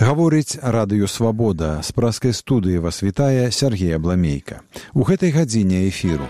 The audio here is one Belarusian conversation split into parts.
Гаворыць радыё «Свабода». З праскай студыі вас вітае Сергей Абламейка. У гэтай гадзіне эфіру.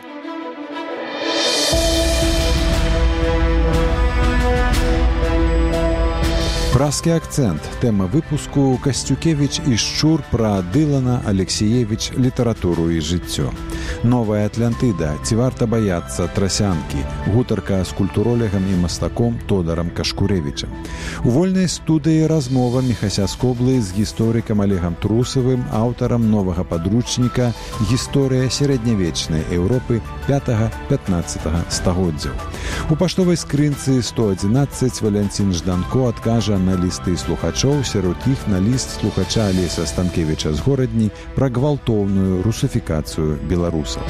Праскі акцэнт. Тэма выпуску «Касцюкевіч і Шчур» пра Дылана, Алексіевіч, літаратуру і жыццё. Новая Атлантыда. Ці варта баяцца трасянкі? Гутарка з культуролегам і мастаком Тодарам Кашкурэвічам. У вольнай студыі размова Міхася Скоблы з гісторыкам Олегам Трусавым, аўтарам новага падручніка «Гісторыя сярэднявечнай Еўропы 5-15 стагоддзяў». У паштовай скрынцы 111 Валянцін Жданко адкажа на лісты слухачоў, сярод іх на ліст слухача Алеся Станкевіча з Горадні пра гвалтоўную русафікацыю беларусаў.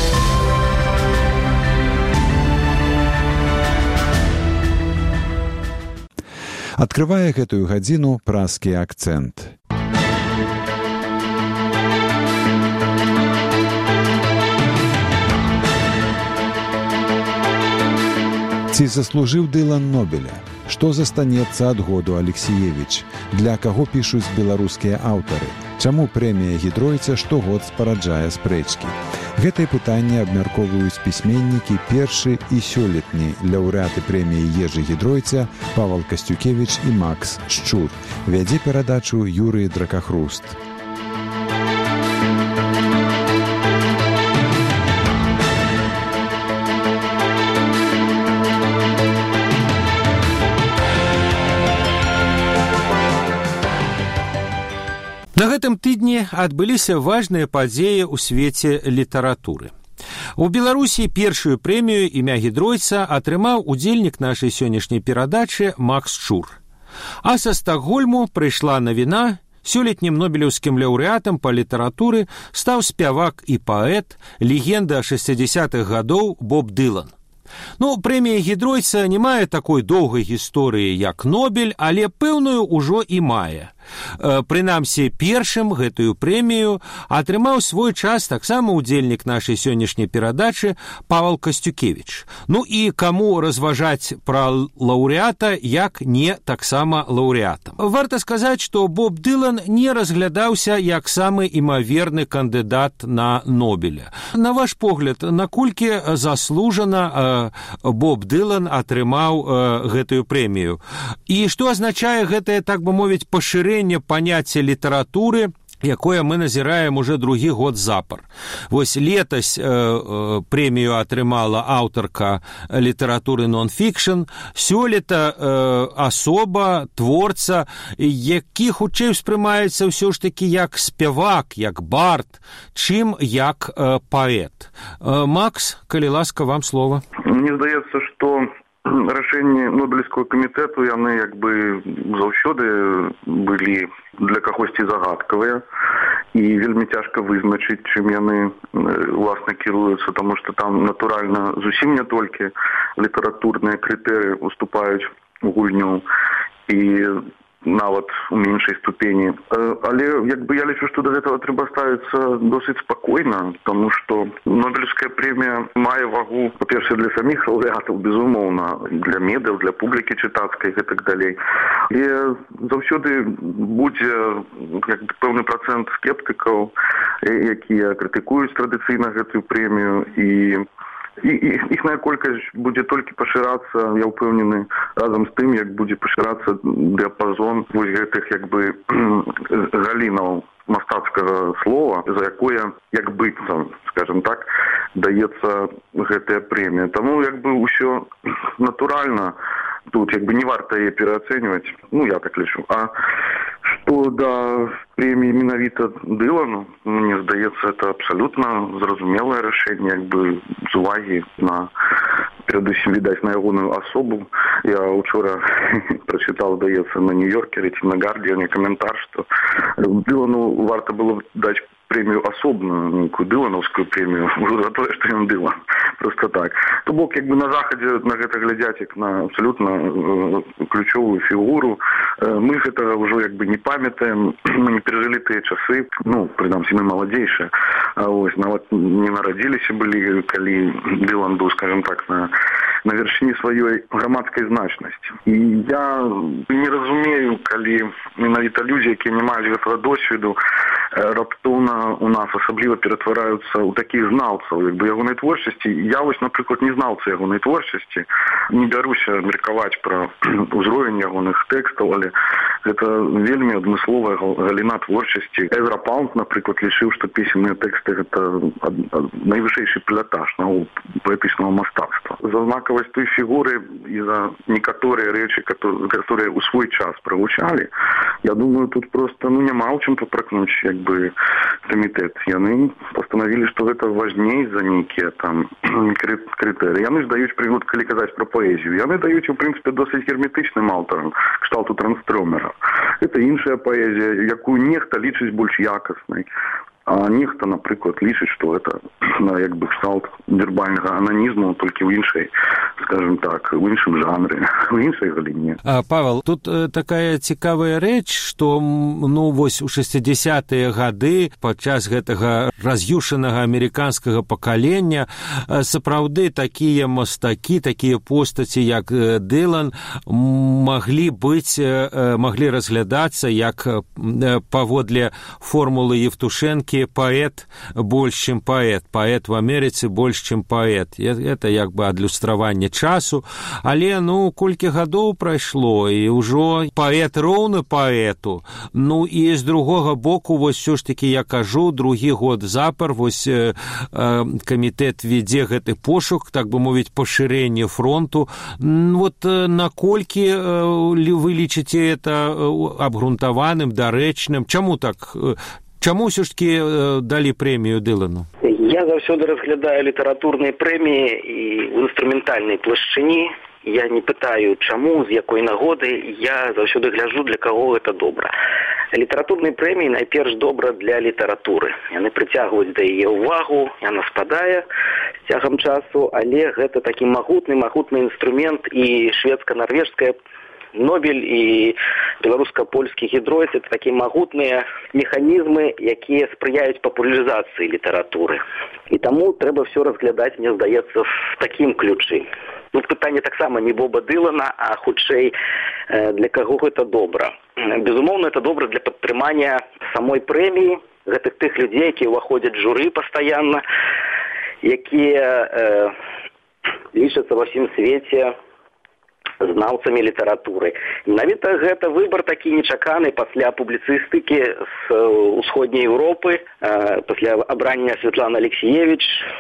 Адкрывае гэтую гадзіну праскі акцэнт. Ці заслужыў Дылан Нобеля? Што застанецца ад году Алексіевіч? Для каго пішуць беларускія аўтары? Чаму прэмія Гідройца штогод спараджае спрэчкі? Гэтыя пытанні абмяркоўваюць пісьменнікі першы і сёлетні лаўрэаты прэміі Ежы Гідройца Павал Касцюкевіч і Макс Шчур. Вядзе перадачу Юрый Дракахруст. На гэтым тыдні адбыліся важныя падзеі ў свеце літаратуры. У Беларусі першую прэмію імя Гідройца атрымаў удзельнік нашай сённяшняй перадачы Макс Шчур. А са Стакгольму прыйшла навіна: сёлетнім нобелеўскім лаўрэатам па літаратуры стаў спявак і паэт, легенда 60-х гадоў Боб Дылан. Прэмія Гідройца не мае такой доўгай гісторыі, як Нобель, але пэўную ўжо і мае. Прынамсі, першым гэтую прэмію атрымаў свой час таксама удзельнік нашай сённяшняй перадачы Павал Касцюкевіч. І каму разважаць пра лаўрэата, як не таксама лаўрэатам. Варта сказаць, што Боб Дылан не разглядаўся як самы імаверны кандыдат на Нобеля. На ваш погляд, наколькі заслужана Боб Дылан атрымаў гэтую прэмію? І што азначае гэтае, так бы мовіць, пашырэнне паняцця літаратуры, якое мы назіраем уже другі год запар. Вось летась прэмію атрымала аўтарка літаратуры нон-фікшн, сёлета асоба, творца, які хутчэй успрымаецца ўсё ж такі як спявак, як бард, чым як паэт. Макс, калі ласка, вам слова. Мне здаецца, што рашэнні Нобелевского камітэту, яны заўсёды былі для кагосьці загадкавыя, і вельмі цяжка вызначыць, чым яны уласна кіруюцца, таму што там, натуральна, зусім не толькі літаратурныя крытэрыі уступаюць у гульню, і нават у меншай ступені. Але я лічу, што да гэтага трэба ставіцца досыць спакойна, таму што Нобелевская прэмія мае вагу, па-першае, для саміх лаўрэатаў, безумоўна, для медыяў, для публікі чытацкай і гэтак далей. Але заўсёды будзе пэўны працэнт скептыкаў, якія крытыкуюць традыцыйна гэтую прэмію, і іхная колькасць будзе толькі пашырацца, я ўпэўнены, разам з тым, як будзе пашырацца дыяпазон вось гэтых галінаў мастацкага слова, за якое, як быццам, скажем так, даецца гэтая прэмія. Таму ўсё натуральна, тут не варта яе пераацэньваць, я так лічу. А што да прэміі менавіта Дылану, мне здаецца, это абсалютна зразумелае рашэнне, з увагі на, перадусім, відаць, на ягоную асобу. Я учора прачытаў, здаецца, на Нью-Йоркеры ці на Гардіяне каментар, што Дылану варта было даць прэмію асобную, нейкую дыланаўскую прэмію, за тое, што ён Дылан. Просто так. То бок, на Захадзе на гэта глядзяць як на абсалютна ключовую фігуру. Мы гэтага ўжо не памятаем, мы не перажылі тыя часы, прынамсі, мы маладзейшыя. Нават не нарадзіліся былі, калі Дылан быў, скажем так, на на вяршыні сваёй грамадскай значнасці. І я не разумею, калі менавіта людзі, якія не маюць гэтага досведу, раптоўна у нас асабліва ператвараюцца ў такіх знаўцаў як бы ягонай творчасці. Я вось, напрыклад, не знаўца ягонай творчасці, не бяруся меркаваць пра ўзровень ягоных тэкстаў, але гэта вельмі адмысловая галіна творчасці. Эзра Паунд, напрыклад, лічыў, што песенныя тэксты гэта найвышэйшы пілятаж паэтычнага мастацтва. За знакавасць той фігуры і за некаторыя рэчы, которые ў свой час прагучалі, я думаю, тут просто няма ў чым папракнуць як бы камітэт. Яны пастанавілі, што гэта важней за нейкія там крытэрыі. Яны ж даюць прыклад, калі казаць пра паэзію. Яны даюць, у прынцыпе, досыць герметычным аўтарам кшталту Транстрёмера. Гэта іншая паэзія, якую нехта лічыць больш якаснай. А нехта, напрыклад, лічыць, што гэта як бы кшталт вербальнага ананізму, толькі ў іншай, скажем так, у іншым жанры, у іншай галіне. Павел, тут такая цікавая рэч, што вось у 60-тыя гады падчас гэтага раз'юшанага амерыканскага пакалення сапраўды такія мастакі, такія постаці, як Дылан, маглі разглядацца як паводле формулы Евтушэнкі паэт больш, чым паэт. Паэт в Амерыцы больш, чым паэт. Это як бы адлюстраванне часу. Але, колькі гадоў прайшло, і ўжо паэт роўны паэту. І з другога боку, вось все ж таки, я кажу, другі год запар, вось камітэт вядзе гэты пошук, так бы мовіць, пашырэнне фронту. Вот наколькі вы лічыце это абгрунтаваным, дарэчным? Чаму так? Чаму ўсё ж таки далі прэмію Дылану? Я заўсёды разглядаю літаратурныя прэміі і ў інструментальнай плашчыні. Я не пытаю, чаму, з якой нагоды. Я заўсёды гляджу, для каго гэта добра. Літаратурныя прэміі найперш добра для літаратуры. Яны прыцягваюць да яе ўвагу, яна спадае з цягам часу, але гэта такі магутны інструмент, і шведска-нарвежская Нобель і беларуска-польскі гідройц — это такія магутныя механізмы, якія спрыяюць папулярызацыі літаратуры. І таму трэба все разглядаць, мне здаецца, в такім ключы. Пытанне таксама не Боба Дылана, а хутчэй для каго гэта добра. Безумоўна, это добра для падтрымання самой прэміі, гэтых тых людзей, якія ўваходзяць журы пастаянна, якія лічацца ва ўсім свеце знаўцамі літаратуры. Менавіта гэта выбар такі нечаканы пасля публіцыстыкі з усходняй Еўропы, пасля абрання Святланы Алексіевіч,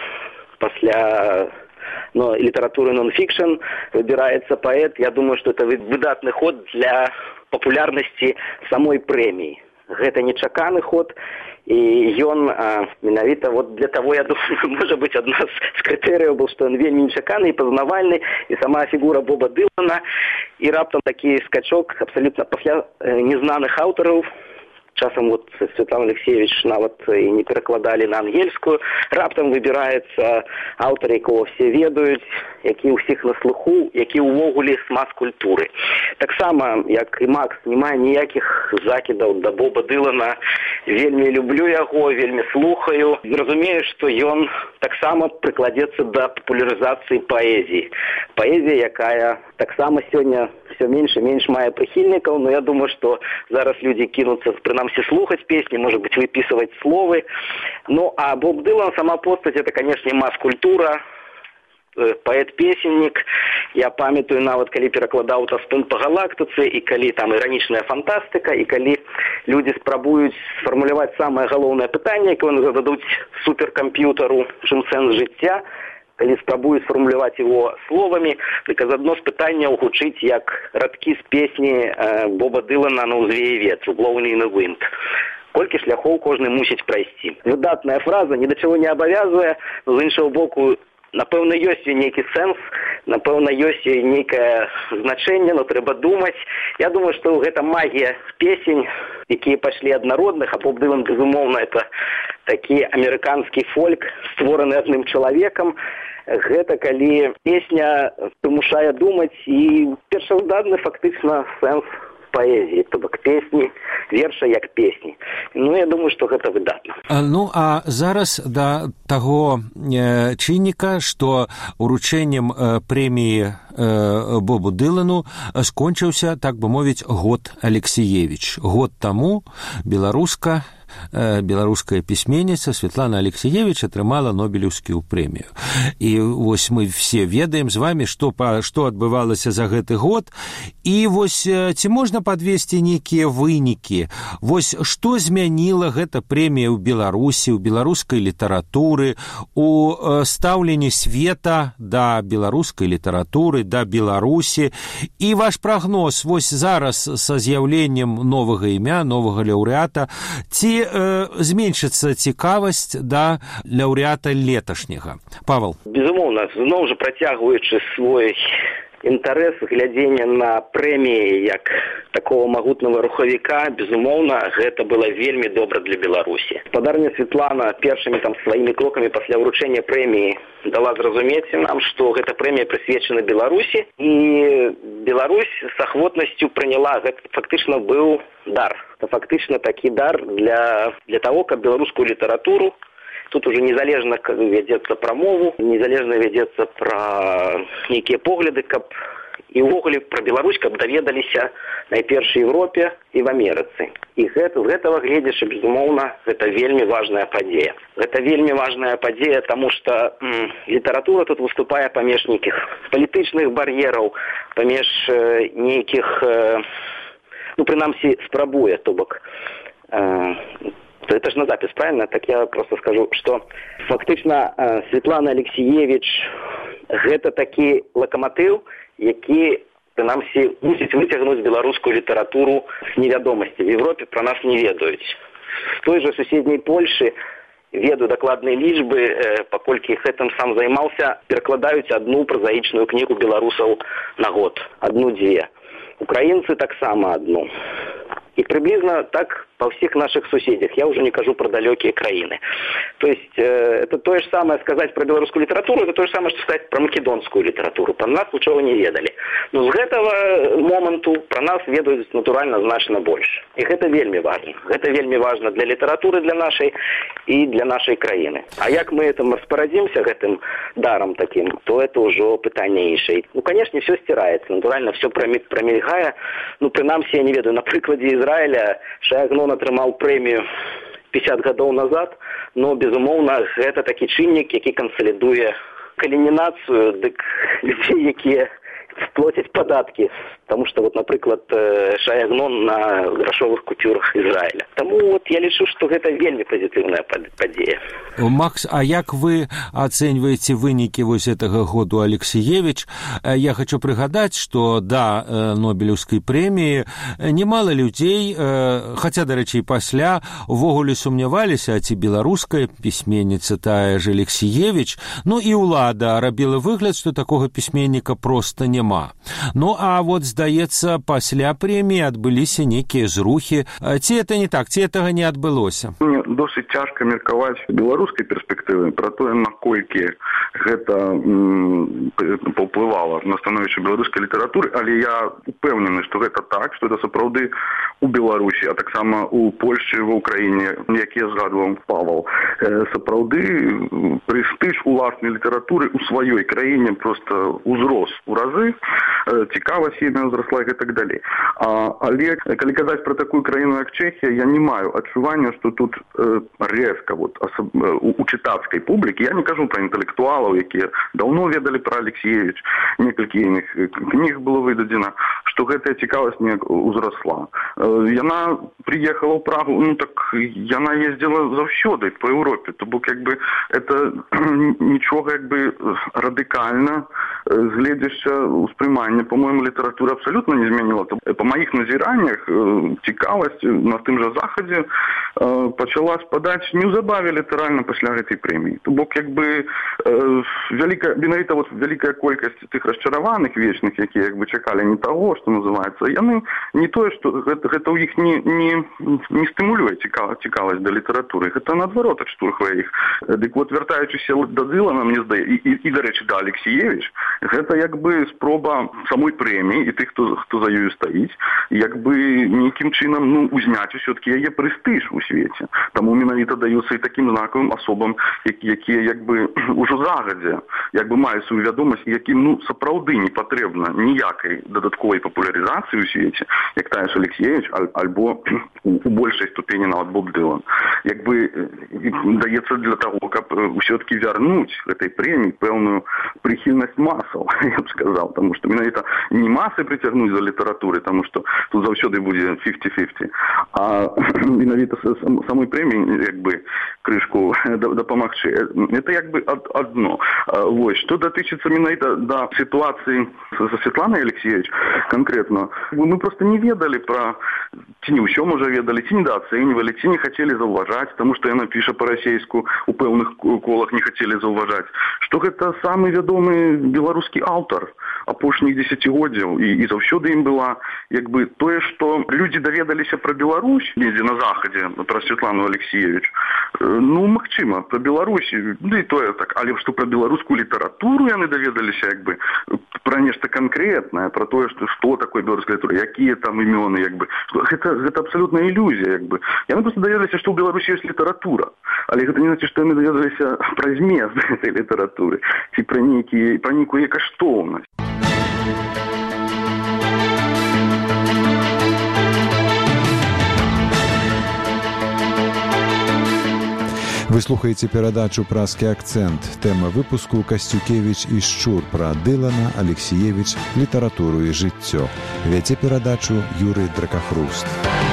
пасля літаратуры нон-фікшн выбіраецца паэт. Я думаю, што это выдатны ход для папулярнасці самой прэміі. Гэта нечаканы ход, і ён менавіта для того, я думаю, можа быць, адна з крытэрыяў быў, што ён вельмі нечаканы і пазнавальны, і сама фігура Боба Дылана, і раптам такі скачок абсалютна пасля незнаных аўтараў. Часам Святлана Алексеевич нават і не перакладалі на ангельскую. Раптам выбіраецца аўтар, якого все ведаюць, які ўсіх на слуху, які ўвогуле з мас-культуры. Таксама, як і Макс, не мае ніякіх закідаў да Боба Дылана. Вельмі люблю яго, вельмі слухаю. Разумею, што ён таксама прыкладзецца да папулярызацыі паэзіі. Паэзія, якая таксама сёння все менш і менш мае прыхільнікаў, но я думаю, што зараз людзі кінуцца прынамсі слухаць песні, может быть, выписывать словы. А Боб Дылан, сама постаць, это, конечно, мас-культура, паэт-песеннік. Я памятаю нават, калі перакладаў «Таспун па галактыцы», і калі там іранічная фантастыка, і калі людзі спрабуюць сфармуляваць самае галоўнае пытанне, якое зададуць суперкамп'ютару, чым сэнс жыцця, калі спрабуюць сфармуляваць его словамі, дык адно з пытанняў гучыць як радкі з песні Боба Дылана «На ўзвее ветру», «Blowing in the wind». Колькі шляхоў кожны мусіць прайсці. Выдатная фраза, ні да чаго не абавязуе, но з іншого боку, напэўна, ёсць нейкі сэнс, напэўна, ёсць нейкае значэнне, но трэба думаць. Я думаю, што гэта магія песень, якія пайшлі ад народных, а Боб Дылан, безумоўна, это такі амерыканскі фольк, створаны адным чалавекам. Гэта калі песня прымушае думаць, і першаўдадны фактычна сэнс паэзіі, то бок песні, верша як песні. Ну, я думаю, што гэта выдатна. Ну, а зараз да таго чынніка, што уручэннем прэміі Бобу Дылану скончыўся, так бы мовіць, год Алексіевіч. Год таму беларуская пісьменніца Светлана Алексіевіч атрымала Нобелеўскую прэмію. І вось мы все ведаем з вами, што адбывалася за гэты год. І вось ці можна падвесці нейкія вынікі? Вось што змяніла гэта прэмія ў Беларусі, ў беларускай літаратуры, у стаўленні света да беларускай літаратуры, да Беларусі. І ваш прагноз вось зараз са з'яўленнем новага імя, новага лаўрэата, ці зменшыцца цікавасць да лаўрэата леташняга? Павел. Безумоўна, зноў жа працягваючы свой інтарэс глядзення на прэміі як такого магутнага рухавіка, безумоўна, гэта было вельмі добра для Беларусі. Спадарня Светлана першымі сваімі крокамі пасля ўручэння прэміі дала зразумець нам, што гэта прэмія прысвечана Беларусі, і Беларусь з ахвотнасцю прыняла. Гэта фактычна быў дар. Это фактычна такі дар для того, каб беларускую літаратуру, тут уже незалежна вядзецца пра мову, незалежна вядзецца пра нейкія погляды, каб і ўвогуле пра Беларусь, каб даведаліся найперш у Европе і в Амерыцы. І з гэтага гледзячы, безумоўна, гэта вельмі важная падзея. Гэта вельмі важная падзея, таму што літаратура тут выступае паміж нейкіх палітычных бар'ераў, паміж нейкіх, прынамсі, спрабуе, то бок. Это ж на запись, правильно? Так я просто скажу, что фактично Светлана Алексіевіч гэта такі лакаматыў, які прынамсі мусіць выцягнуць беларускую літаратуру з невядомасці. В Европе про нас не ведаюць. З той же суседняй Польшы, ведаю дакладныя лічбы, паколькі гэтым сам займаўся, перакладаюць одну празаічную кнігу беларусаў на год, одну-две. Украінцы таксама одну. И приблизно так по всех наших соседях. Я уже не кажу про далекие краины. То есть это то же самое сказать про белорусскую литературу, это то же самое, что сказать про македонскую литературу. Про нас ничего не ведали. Но с этого моменту про нас ведают натурально значно больше. И это вельми важно. Это вельми важно для литературы, для нашей и для нашей краины. А як мы этим распорядимся, этим даром таким, то это уже питание іншее. Конечно, все стирается. Натурально все промельгая. Принамсі, я не ведаю, на прикладе Израиля Шай Агнон атрымаў прэмію 50 гадоў назад, но, безумоўна, гэта такі чыннік, які кансалідуе калінінацыю, дык людзей, якія плацяць падаткі. Потому что, напрыклад, Шай Агнон на грашовых купюрах Израиля. Тому я лічу, што гэта вельмі пазітыўная падзея. Макс, а як вы ацэньваеце вынікі вось гэтага году Алексіевіч? Я хочу прыгадаць, што да Нобелеўскай прэміі немало людзей, хаця, дарэчы, пасля увогуле сумняваліся, ці беларуская пісьменніца тая ж Алексіевіч, і ўлада рабіла выгляд, што такога пісьменніка проста няма. А вот здаецца, пасля прэміі адбыліся нейкія зрухі. Ці это не так, ці гэтага не адбылося? Мне досыць цяжка меркаваць беларускай перспектывы пра тое, наколькі гэта паўплывала на становішча беларускай літаратуры, але я упэўнены, што гэта так, што это сапраўды у Беларусі, а таксама у Польшчы, ва ўкраіне, якія згадваў Павел, сапраўды прэстыж уласнай літаратуры ў сваёй краіне проста узрос у разы, цікавасць імя ўзрасла і так далей. Але калі казаць пра такую краіну, як Чэхія, я не маю адчування, што тут рэзка у чытацкай публікі, я не кажу пра інтэлектуалаў, якія даўно ведалі пра Алексіевіч, некалькі іх кніг было выдадзена, што гэтая цікавасць неяк узрасла. Яна прыехала ў Прагу, яна ездзіла заўсёды па Еўропе, то бок это нічога радыкальна з гледзяшча ўспрымання, по-моему, літаратура абсолютно не змяніла. По маіх назіраннях цікавасць на тым жа захадзе пачала спадаць неўзабаве літаральна пасля гэтай прэміі. То бок менавіта вялікая колькасць тых расчараваных вечных, якія чакалі не таго, што называецца, яны не тое, што гэта ў іх не стымулюе цікавасць да літаратуры, гэта наадварот адштурхвае іх. Дык вяртаючыся да Дылана, мне здаецца, і дарэчы, да Алексіевіч, Гэта як бы спроба самой прэміі і тых, хто за ёю стаіць, як бы нейкім чынам узняць усё-таки яе прэстыж у свеце. Таму менавіта даюцца і такім знакавым асобам, якія як бы ўжо загадзя як бы маюць сваю вядомасць, якім сапраўды не патрэбна ніякай дадатковай папулярызацыі ў свеце, як тая ж Алексіевіч, альбо у большай ступені нават Боб Дылан. Як бы даецца для таго, каб усё-таки вярнуць гэтай прэміі пэўную прыхільнасць масаў, я б сказаў, таму што менавіта не масы прыцягнуць за літаратуры, таму што тут заўсёды будзе 50-50, а менавіта самой прэміі як бы крышку дапамагчы. Это як бы адно. Вось, што датычыцца менавіта да сітуацыі са Святланай Алексіевіч конкретно, мы просто не ведалі пра, ці не ўсё, можа, ведалі, ці недаацэньвалі, ці не хацелі заўважаць, таму што яна піша па-расейску, у пэўных колах не хацелі заўважаць, што гэта самы вядомы беларускі аўтар апошніх дзесяцігоддзяў, і заўсёды ім была як бы тое, што людзі даведаліся пра Беларусь недзе на захадзе, пра Святлану Алексіевіч, магчыма, пра Беларусь, і тое так, але што пра беларускую літаратуру яны даведаліся як бы пра нешта канкрэтнае, пра тое, што такое беларуская літаратура, якія там імёны, як бы, гэта абсалютная ілюзія, як бы. Яны проста даведаліся, што ў Беларусі ёсць літаратура, але гэта не значыць, што яны даведаліся пра змест гэтай літаратуры, ці пра нейкую каштоўнасць. Вы слухаеце перадачу «Празкі акцэнт». Тэма выпуску «Касцюкевіч і Шчур» пра Дылана, Алексіевіч, літаратуру і жыццё. Вядзе перадачу Юрый Дракахруст.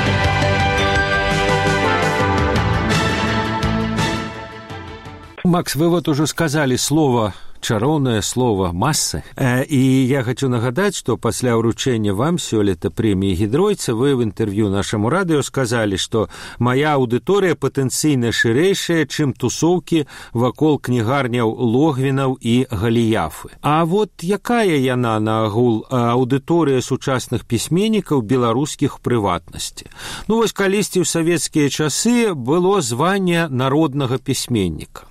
Макс, вы вот уже сказали слово, чароўнае слово «массы». И я хочу нагадать, что пасля ўручэння вам сёлета прэміі Гідройца вы в інтэрв'ю нашаму радыё сказали, что моя аўдыторыя патэнцыйна шырэйшая, чым тусоўкі вакол кнігарняў Логвінаў і Галіяфы. А вот якая яна на агул аўдыторыя сучасных пісьменнікаў беларускіх прыватнасці? Вось калісьці ў савецкія часы было званне народнага пісьменніка.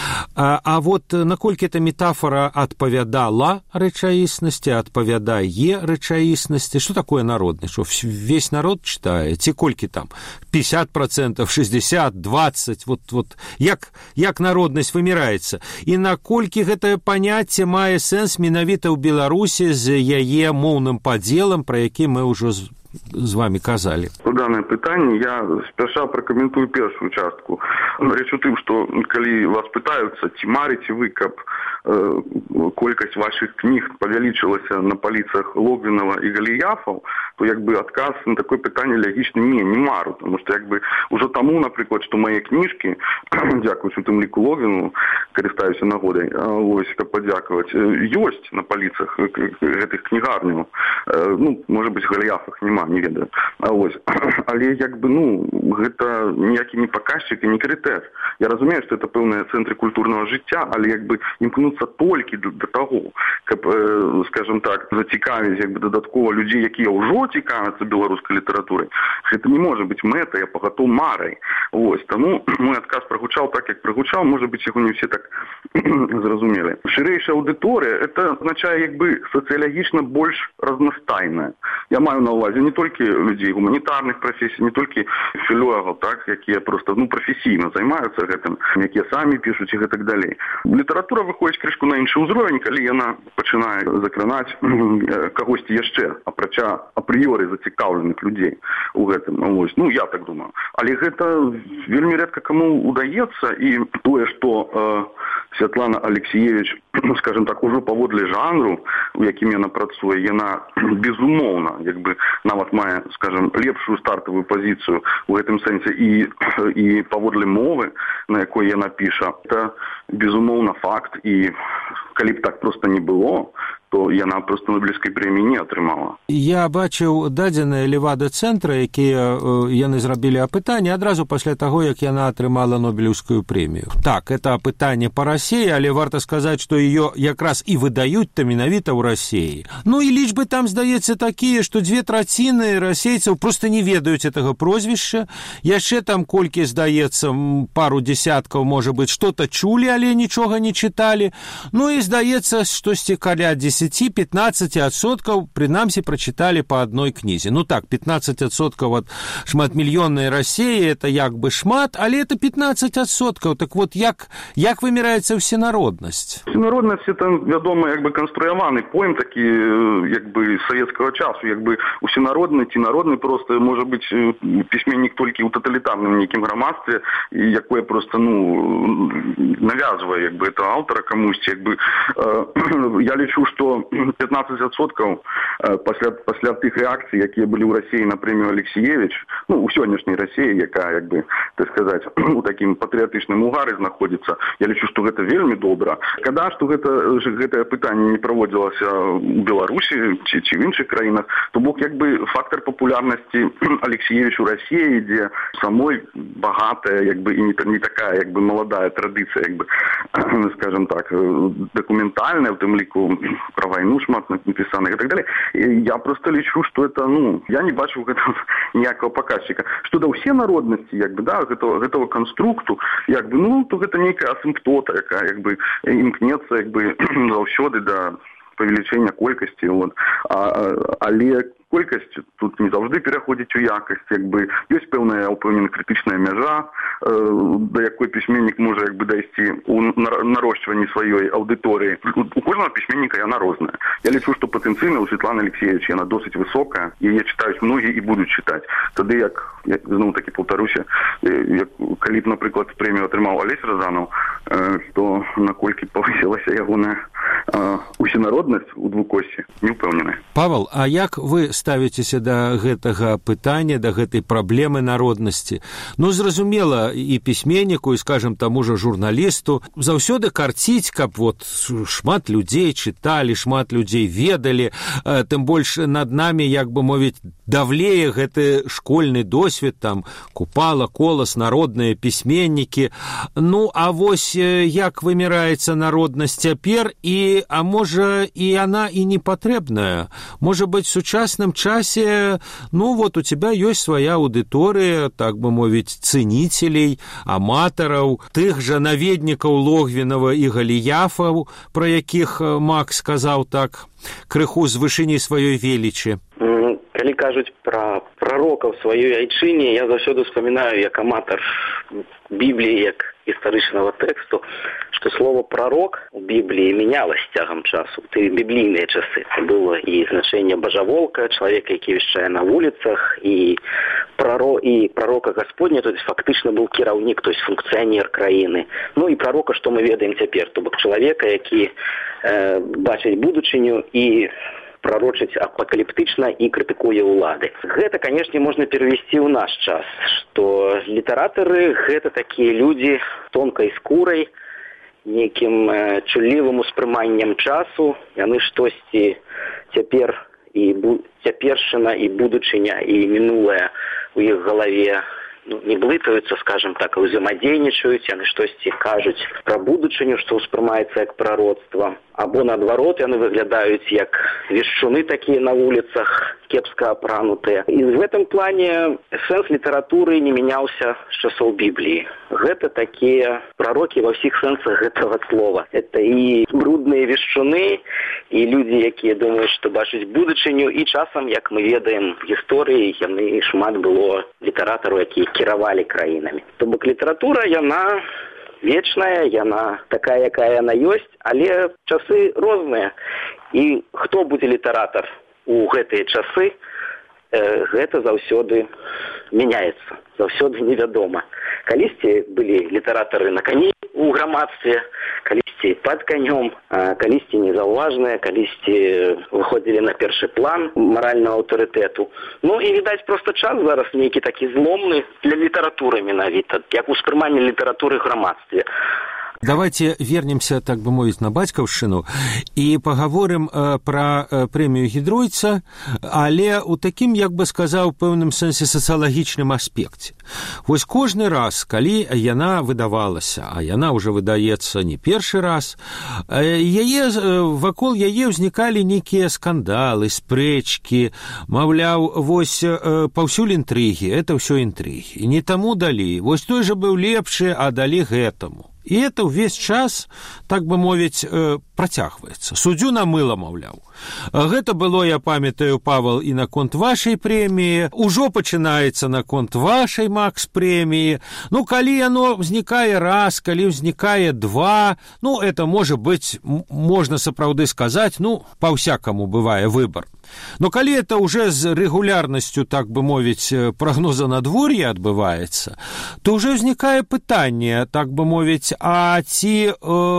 А вот наколькі эта метафора адпавядала рэчаіснасці, адпавядае рэчаіснасці? Што такое народны? Што весь народ чытае? Ці колькі там? 50%, 60%, 20%? Вот як народнасць выміраецца? І наколькі гэтае паняцце мае сэнс менавіта ў Беларусі з яе моўным падзелам, пра які мы ўжо з вами казалі? Данное пытанне я спяша пракаментую першую частку. Рэч у тым, што калі вас пытаюцца, ці марыце вы, каб колькасць вашых кніг павялічылася на паліцах Логвінава і Галіяфаў, то як бы адказ на такое пытанне лягічна не мару, тому што як бы ўжо таму, напрыклад, што мае кніжкі, дзякуючы тым ліку Логвіну, карыстаюся нагодай, вось, каб падзякаваць, ёсць на паліцах гэтых кнігарняў. Можа быць, Галіяфах няма, не ведаю. Але як бы, гэта ніякі не паказчык і не крытэр. Я разумею, што это пэўныя цэнтры культурнага жыцця, але як бы імкнуцца толькі да таго, каб, скажем так, зацікавіць як бы дадатково людзей, якія ўжо цікавяцца беларускай літаратурай. Гэта не можа быць мэтай, а пагатоў марай. Вось, таму мой адказ прагучаў так, як прагучаў, можа быць, яго не ўсе так зразумелі. Шырэйшая аўдыторыя, это азначае як бы сацыялагічна больш разнастайная. Я маю на ўвазе не толькі людзей гуманітарных прафесій, не толькі філолагаў, так, якія проста, прафесійна займаюцца гэтым, якія самі пішуць і гэтак далей. Літаратура выходзіць крышку на іншы ўзровень, калі яна пачынае закранаць кагосьці яшчэ, апрача апрыёры зацікаўленых людзей у гэтым. Я так думаю. Але гэта вельмі рэдка каму удаецца, і тое, што Святлана Алексіевіч, скажем так, ужо паводле жанру, у якім яна працуе, яна безумоўна, як бы нават мае, скажем, лепшую стартавую пазіцыю у гэтым сэнсе і паводле мовы, на якой яна піша. Это безумоўна факт, і калі б так проста не было, то яна проста Нобелевскай прэміі не атрымала. Я бачыў дадзеныя Левада-цэнтра, якія яны зрабілі апытанне адразу пасля таго, як яна атрымала Нобелевскую прэмію. Так, это апытанне па Расіі, але варта сказаць, што ее якраз і выдаюць-то менавіта ў Расіі. Ну і лічбы там, здаецца, такія, што 2/3 расейцаў проста не ведаюць гэтага прозвішча. Яшчэ там колькі, здаецца, пару десяткаў, можа быць, што-то чулі, але нічога не чыталі. Ну і здаецца, штосьці каля 10-15%, прынамсі, прачыталі па адной кнізе. Ну так, 15% ад шматмільённай Расіі, это як бы шмат, але это 15%. Так вот, як выміраецца ўсенароднасць? Усенароднасць – это, вядома, як бы канструяваны поем такі, як бы, савецкага часу. Як бы усенародны ці народны просто можа быць пісьменнік толькі ў таталітарным нейкім грамадстве, якое просто, навязвае, як бы, это аўтара камусьці, як бы. Я лічу, што 15% пасля тых рэакцый, якія былі ў Расіі на прэмію Алексіевіч, у сённяшняй Расіі, якая, як бы, так сказаць, у такім патрыятычным угары знаходзіцца, я лічу, што гэта вельмі добра. Шкада, што гэтае пытанне не праводзілася ў Беларусі ці в іншых краінах, то бок, як бы, фактор папулярнасці Алексіевіч у Расіі, дзе самой багатая, як бы, і не такая, як бы, маладая традыцыя, як бы, скажем так, дакументальная, в тым ліку про вайну шмат напісаных і так далее. Я просто лічу, што это, я не бачу ніякага паказчыка. Што да ўсе народнасці, як бы, да, гэтага канструкту, як бы, то гэта нейкая асімптота, якая, як бы, імкнецца, як бы, заўсёды да павелічэння колькасці, але колькасць тут не заўжды пераходзіць у якасць, як бы, ёсць пэўная крытычная мяжа, да якой пісьменнік можа, як бы, дайсці ў нарошчванні сваёй аўдыторыі. У кожнага пісьменніка яна розная. Я лічу, што патэнцыйна у Светланы Алексеевич яна досыць высокая, яе чытаюць многія і будуць чытаць. Тады, як зноў-такі паўтаруся, калі б, напрыклад, прэмію атрымаў Алесь Разанаў, то наколькі павысілася ягоная усенароднасць у двукосці, не ўпэўнены. Павел, а як вы ставіцеся да гэтага пытання, да гэтай праблемы народнасці? Зразумела, і пісьменніку, і, скажем, таму жа журналісту заўсёды карціць, каб вот шмат людзей чыталі, шмат людзей ведалі, тым больш над намі, як бы мовіць, давлее гэты школьны досвед, там, Купала, Колас, народныя пісьменнікі. А вось як выміраецца народнасць цяпер, а можа, і яна і не патрэбная? Можа быць, в сучасным часе, вот у тебя ёсць свая аўдыторыя, так бы мовіць, цэнителей, аматараў, тых жа наведнікаў Логвінава і Галіяфаў, пра якіх Макс сказаў так, крыху з вышыні сваёй велічы. Калі кажуць пра прарокаў сваёй айчыне, я заўсёды вспамінаю як аматар Бібліі, як гістарычнага тэксту, што слово «пророк» у Бібліі мянялось цягам часу. Ты біблійныя часы. Было і значэнне бажаволка, чалавека, які вяшчае на вуліцах, і пророка Господня, то есть фактычна быў кіраўнік, то есть функцыянер краіны. І пророка, што мы ведаем цяпер, то бок чалавека, які бачыць будучыню і пророчыць апакаліптычна і крытыкуе ўлады. Гэта, канешне, можна перавесці ў наш час, што літаратары – гэта такія людзі тонкай скурай, нейкім чуллівым успрыманнем часу, яны штосьці цяпер і цяпершына і будучыня і мінулае у іх галаве не блытаюцца, скажем так, а ўзаемадзейнічаюць, яны штосьці кажуць пра будучыню, што ўспрымаецца як прароцтва. Або, наадварот, яны выглядаюць як вешчуны такія на вуліцах, кепска апранутыя. І в гэтым плане сэнс літаратуры не мяняўся з часоў Бібліі. Гэта такія прарокі ва ўсіх сэнсах гэтага слова. Это і брудныя вешчуны, і людзі, якія думаюць, што бачаць будучыню, і часам, як мы ведаем в гісторыі, яны шмат было літаратараў, якія кіравалі краінамі. То бок літаратура, яна вечная, яна такая, якая яна ёсць, але часы розныя. І хто будзе літаратар у гэтыя часы, гэта заўсёды мяняецца, заўсёды невядома. Калісьці былі літаратары на кані у грамадстве, калісьці пад канём, калісьці незаўважныя, калісьці выходзілі на першы план маральнага аўтарытэту. І, відаць, проста час зараз нейкі такі зломны для літаратуры менавіта, як успрыманне літаратуры грамадстве. Давайте вернемся, так бы мовіць, на бацькаўшчыну і паговорым пра прэмію Гідройца, але ў такім, як бы сказаў, пэўным сэнсе сацыялагічным аспекце. Вось кожны раз, калі яна выдавалася, а яна ўжо выдаецца не першы раз, вакол яе ўзнікалі нейкія скандалы, спрэчкі, маўляў, вось паўсюль інтрыгі, это ўсё інтрыгі. І не таму далі, вось той жа быў лепшы, а далі гэтаму. І это ўвесь час, так бы мовіць, працягваецца. Суддзю на мыла, маўляў. Гэта было, я памятаю, Павел, і наконт вашай прэміі, ужо пачынаецца наконт вашай Макс-прэміі. Ну, калі яно ўзнікае раз, калі ўзнікае два, ну, это, можа быць, можна сапраўды сказаць, ну, па-ўсякаму бывае выбар. Но калі это уже з рэгулярнасцю, так бы мовіць, прагноза надвор'я адбываецца, то ўжо ўзнікае пытанне, так бы мовіць, а ці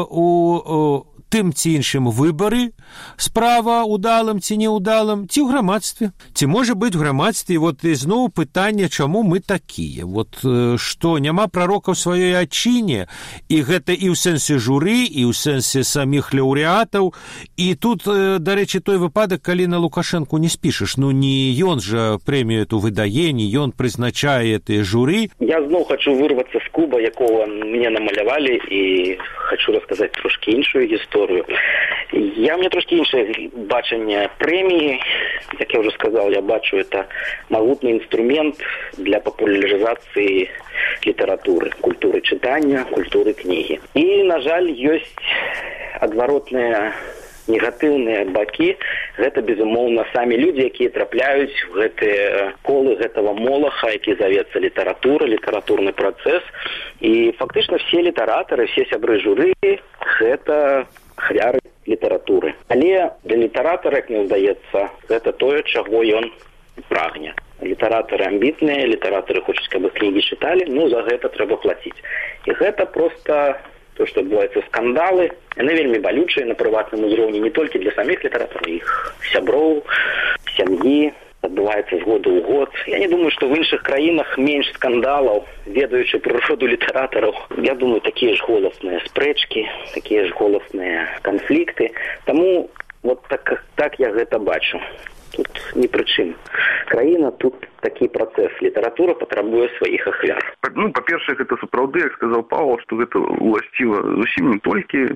у тым ці іншым выбары справа удалым ці неудалым, ці ў грамадстве. Ці можа быць у грамадстве, вот ізноў пытанне, чаму мы такія. Вот што няма прарока ў сваёй адчыне, і гэта і ў сэнсе журы, і ў сэнсе саміх лаўрэатаў. І тут, дарэчы, той выпадак, калі на Лукашэнку не спішаш. Ну, не ён жа прэмію эту выдае, не ён прызначае тыя журы. Я зноў хачу вырвацца з куба, якого мне намалявалі, і хачу расказаць трошкі іншую гісторыю. Мне трошки іншае бачанне прэміі. Як я уже сказал, я бачу, это магутны інструмент для папулярызацыі літаратуры, культуры чытання, культуры кнігі. І, на жаль, ёсць адваротныя негатыўныя бакі. Гэта, безумоўна, самі людзі, якія трапляюць в гэтыя колы гэтага молаха, які завецца літаратура, літаратурны працэс. І фактычна все літаратары, все сябры журы – гэта ахвяры літаратуры. Але для літаратара, як мне здаецца, гэта тое, чаго ён прагне. Літаратары амбітныя, літаратары хочуць, каб іх кнігі чыталі, ну, за гэта трэба плаціць. І гэта проста то, што адбываюцца скандалы, яны вельмі балючыя на прыватным узроўні не толькі для саміх літаратараў, іх сяброў, сям'і, адбываецца з года ў год. Я не думаю, што в іншых краінах менш скандалаў, ведаючы прыроду літаратараў. Я думаю, такія ж голасныя спрэчкі, такія ж голасныя канфлікты. Таму вот так я гэта бачу. Тут ні пры чым. Краіна тут такі працэс. Літаратура патрабуе сваіх ахвяр. Ну, па-першае, гэта сапраўды, як сказаў Павел, што гэта уласціва зусім не толькі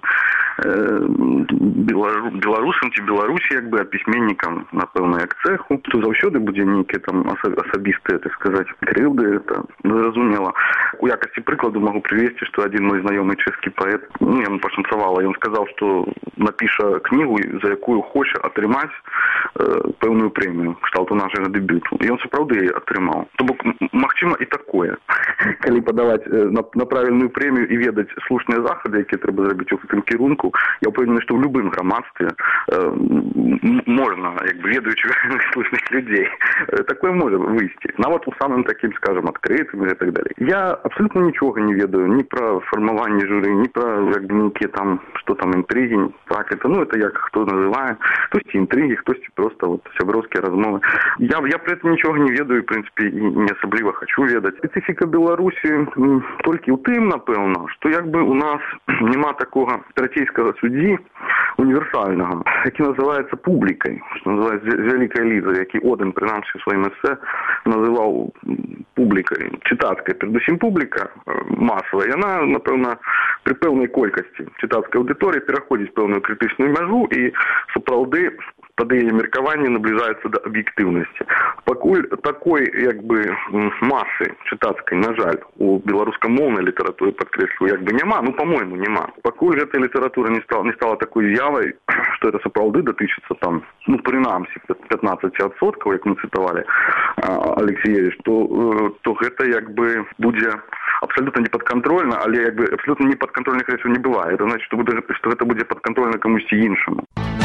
беларусам ці Беларусі, як бы, а пісьменнікам, напэўна, як цэху. Тут заўсёды будзе нейкія там асабістыя, так сказаць, крыўды, это зразумела. У якасці прыкладу магу прывесці, што адзін мой знаёмы чэшскі паэт, ну, яму пашанцавала, ён сказаў, што напіша кнігу, за якую хоча атрымаць пэўную прэмію, кшталту нашага дэбюту. І ён сапраўды атрымаў. То бок, магчыма і такое. Калі падаваць на правільную прэмію і ведаць слушныя захады, якія трэба зрабіць у гэтым кірунку, я ўпэўнены, што ў любым грамадстве можна, як бы, ведаючы слушных людзей, такое можа выйсці. Нават у самым такім, скажем, адкрытым і так далее. Я абсолютно нічога не ведаю ні пра фармаванне журы, ні пра, як бы, нейкія там, што там інтрыгі. Так, это, ну, это як хто называе. Хтосьці інтрыгі, хтосьці просто вот сяброўскія размовы. Я про это нічога не ведаю, в принципе, і не асабліва хочу ведаць. Спецыфіка Беларусі толькі ў тым, напэўна, што як бы у нас няма такога страцейскага суддзі універсальнага, які называецца публікай, што называецца з вялікай лізы, які Оден, прынамсі, у сваім эсэ называў публікай, чытацкай. Перадусім публіка масавая, яна, напэўна, пры пэўнай колькасці чытацкай аўдыторыі пераходзіць пэўную крытычную мяжу і сапраўды под яе меркаванне набліжаецца да аб'ектыўнасці. Пакуль такой, як бы, масы чытацкай, на жаль, у беларускамоўнай літаратуры, падкрэсліваю, як бы няма, ну, по-моему, няма. Пакуль гэтая літаратура не стала такой з'явай, што это сапраўды датычыцца там, ну, прынамсі, 15%, як мы цытавалі Алексеевич, то гэта, як бы, будзе абсолютно непадкантрольна, але, як бы, абсолютно непадкантрольных рэчаў не бывае. Это значит, што гэта будзе падкантрольна камусьці іншаму.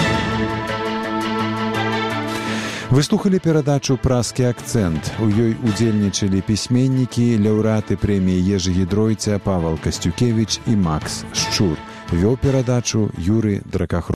Вы слухалі перадачу «Праскі акцэнт». У ёй удзельнічалі пісьменнікі, лаўрэаты прэміі Ежы Гідройца Павел Касцюкевіч і Макс Шчур. Вёў перадачу Юрый Дракахром.